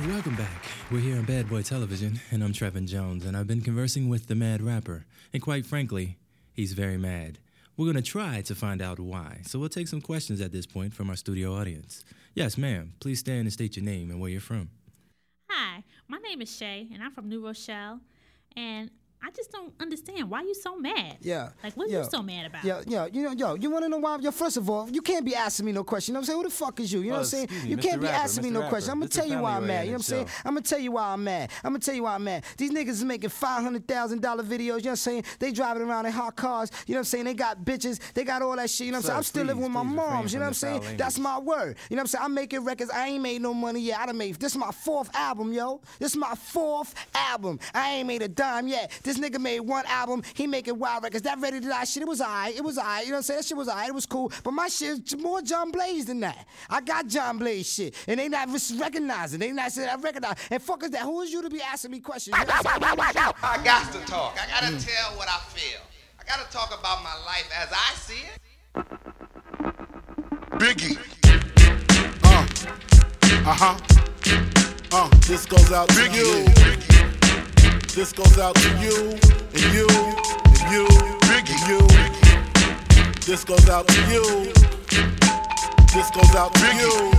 Welcome back. We're here on Bad Boy Television, and I'm Trevin Jones, and I've been conversing with the Mad Rapper. And quite frankly, he's very mad. We're going to try to find out why, so we'll take some questions at this point from our studio audience. Yes, ma'am. Please stand and state your name and where you're from. Hi, my name is Shay, and I'm from New Rochelle, and I just don't understand why you so mad. Yeah. Like, what are you so mad about? You want to know why? First of all, you can't be asking me no question. You know what I'm saying? Who the fuck is you? You know what I'm saying? You can't be asking me no question. I'm going to tell you why I'm mad. You know what I'm saying? I'm going to tell you why I'm mad. These niggas is making $500,000 videos. You know what I'm saying? They driving around in hot cars. You know what I'm saying? They got bitches. They got all that shit. You know what I'm saying? I'm still living with my moms. You know what I'm saying? That's my word. You know what I'm saying? I'm making records. I ain't made no money yet. This is my 4th album, yo. This is my 4th album. I ain't made a dime yet. This nigga made one album, he making wild records. That Ready to Die shit, it was alright. You know what I'm saying? That shit was alright, it was cool. But my shit is more John Blaze than that. I got John Blaze shit. And they not recognizing. They not saying I recognize. And fuck is that? Who is you to be asking me questions? You know what I'm saying? I got to talk. I got to tell what I feel. I got to talk about my life as I see it. Biggie. This goes out to you. This goes out to you, and you, and you, and you. This goes out to you. This goes out to you.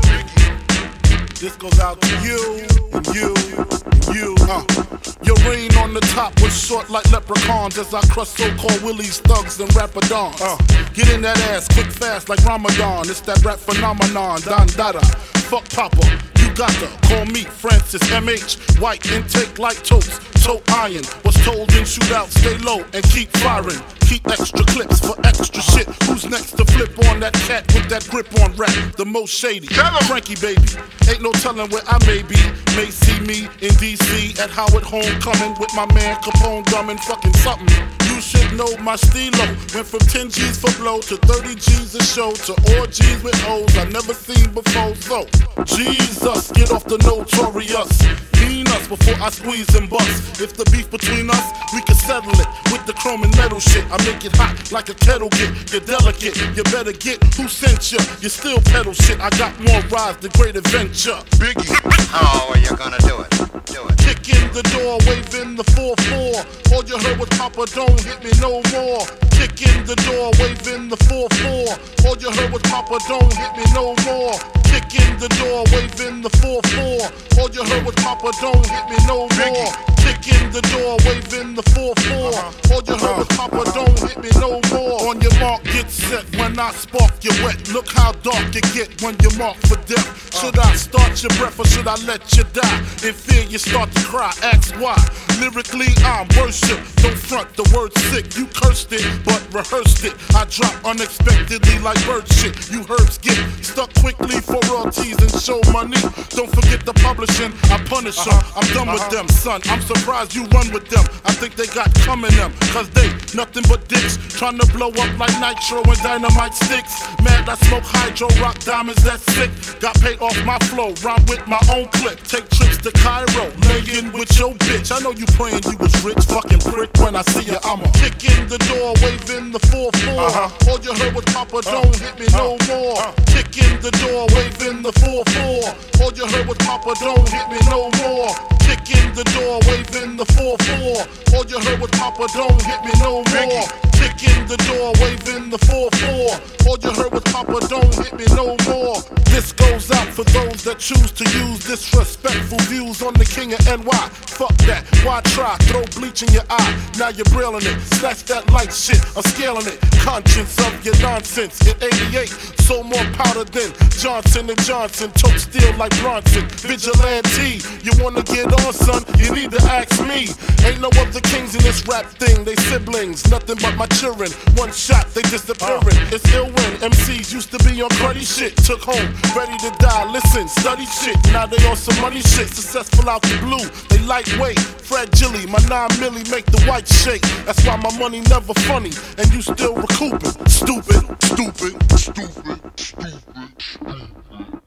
This goes out to you, and you, and you. Your reign on the top was short like leprechauns as I crush so-called willies, thugs, and rapadons. Get in that ass quick fast like Ramadan. It's that rap phenomenon, Don Dada. Fuck Papa, you gotta call me Francis M.H. White intake like toast, toe iron. Was told in shootout, stay low and keep firing. Keep extra clips for extra shit. Who's next to flip on that cat with that grip on rap? The most shady, Frankie baby. Ain't no telling where I may be. May see me in D.C. at Howard Homecoming with my man Capone drumming fucking something. You should know my stilo. Went from 10 G's for blow to 30 G's a show to all G's with O's I never seen before. So, Jesus, get off the notorious. Mean us before I squeeze and bust. If the beef between us, we can settle it with the chrome and metal shit. I make it hot like a kettle get. You're delicate, you better get who sent you. You still pedal shit. I got more rides than Great Adventure. Biggie. How are you gonna do it? Do it. Kick in the door, waving the 4-4. All you heard was Papa, don't hit me no more. Kick in the door, waving the 4-4. All you heard was Papa, don't hit me no more. Kick in the door, waving the 4-4. All you heard was Papa, don't hit me no more. Kick in the door, waving the 4-4. All you heard was Papa, don't hit me no more. On your mark, get set. When I spark you wet, look how dark you get when you mark for death. Should I start your breath or should I let you die? In fear you start to cry, ask why. Lyrically I'm worship, don't front the word sick. You cursed it, but rehearsed it. I drop unexpectedly like bird shit. You herbs get stuck quickly for royalties and show money. Don't forget the publishing, I punish them. I'm done with them, son. I'm surprised you run with them. I think they got coming them, cause they nothing but dicks. Trying to blow up like nitro and dynamite sticks. Mad I smoke hydro, rock diamonds, that's sick. Got paid off my flow, rhyme with my own clip. Take trips to Cairo, laying with your bitch. I know you praying you was rich, fucking prick. When I see you, I'ma kick in the door, waving the 4-4. All you heard was Papa, don't hit me no more. Kick in the door, waving the 4-4. All you heard was Papa, don't hit me no more. Kick in the door, waving the 4-4. All you heard was Papa, don't hit me no more. Kick in the door, waving the 4-4. All you heard was Papa, don't hit me no more. This goes out for those that choose to use disrespectful views on the king of NY. Fuck that, why try? Throw bleach in your eye, now you're brilling it. Snatch that light shit, I'm scaling it. Conscience of your nonsense. In 88, so more powder than Johnson & Johnson. Tote steel like Bronson. Vigilante, you wanna get on, son? You need to ask me. Ain't no other kings in this rap thing. They siblings, nothing but my children. One shot, they disappearing. It's ill when MCs used to be on cruddy shit. Took home, ready to die. Listen, study shit. Now they on some money shit. Successful out the blue. They lightweight, fragile. My 9 milli make the white shake. That's why my money never funny, and you still recouping. Stupid, stupid, stupid, stupid, stupid.